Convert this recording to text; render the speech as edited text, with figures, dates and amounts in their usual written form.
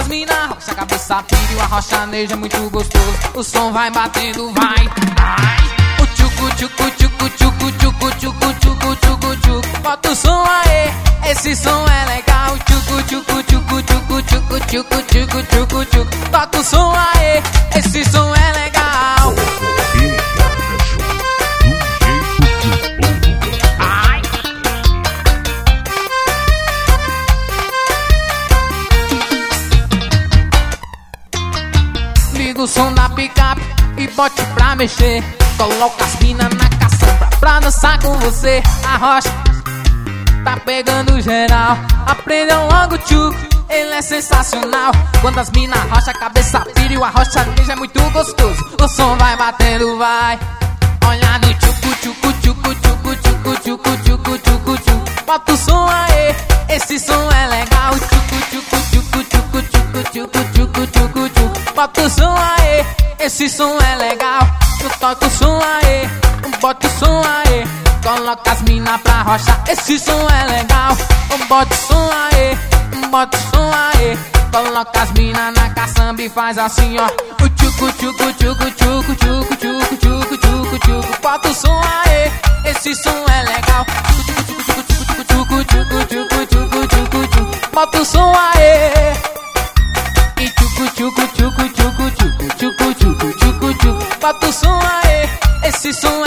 as mina rocha, cabeça pira e o arrochanejo é muito gostoso. O som vai batendo, vai. Ai, o tchucu, tchucu, tchucu, tchucu, tchucu, tchucu, tchucu, tchucu, tchucu. Bota o som aí, esse som é legal. Tchucu, tchucu, tchucu, tchucu, tchucu, tchucu, tchucu, tchucu, tchucu. Bota o som aí, esse som é legal. Ai. Liga o som da picape e bote pra mexer. Coloca as mina na caçamba pra dançar com você. A rocha tá pegando geral. Aprendam logo o tchuco, ele é sensacional. Quando as mina rocha, cabeça pira e o arrochanejo é muito gostoso. O som vai batendo, vai. Olha no tchucu, tchucu, tchucu, tchucu, tchucu, tchucu, tchucu, tchucu, tchucu. Bota o som aí, esse som é legal. Tchucu, tchucu, tchucu, tchucu, tchucu, tchucu, tchucu, tchucu, tchucu. Bota o som aí, esse som é legal. Tu toca o som aí, bota o som aí. Coloca as mina pra rocha, esse som é legal. Bota o som aí, bota o som aí. Coloca as mina na caçamba e faz assim, ó. O tchucu, tchucu, tchucu, tchucu, tchucu, tchucu, tchucu, tchucu, tchucu. Bota o som aí, esse som é legal. Tchucu, tchucu, tchucu, tchucu, tchucu, tchucu, tchucu, tchucu. Bota o som aí. E tchucu, tchucu, tchucu, tchucu, tchucu, tchucu, tchucu, tchucu, tchucu. Bota o som aí, esse som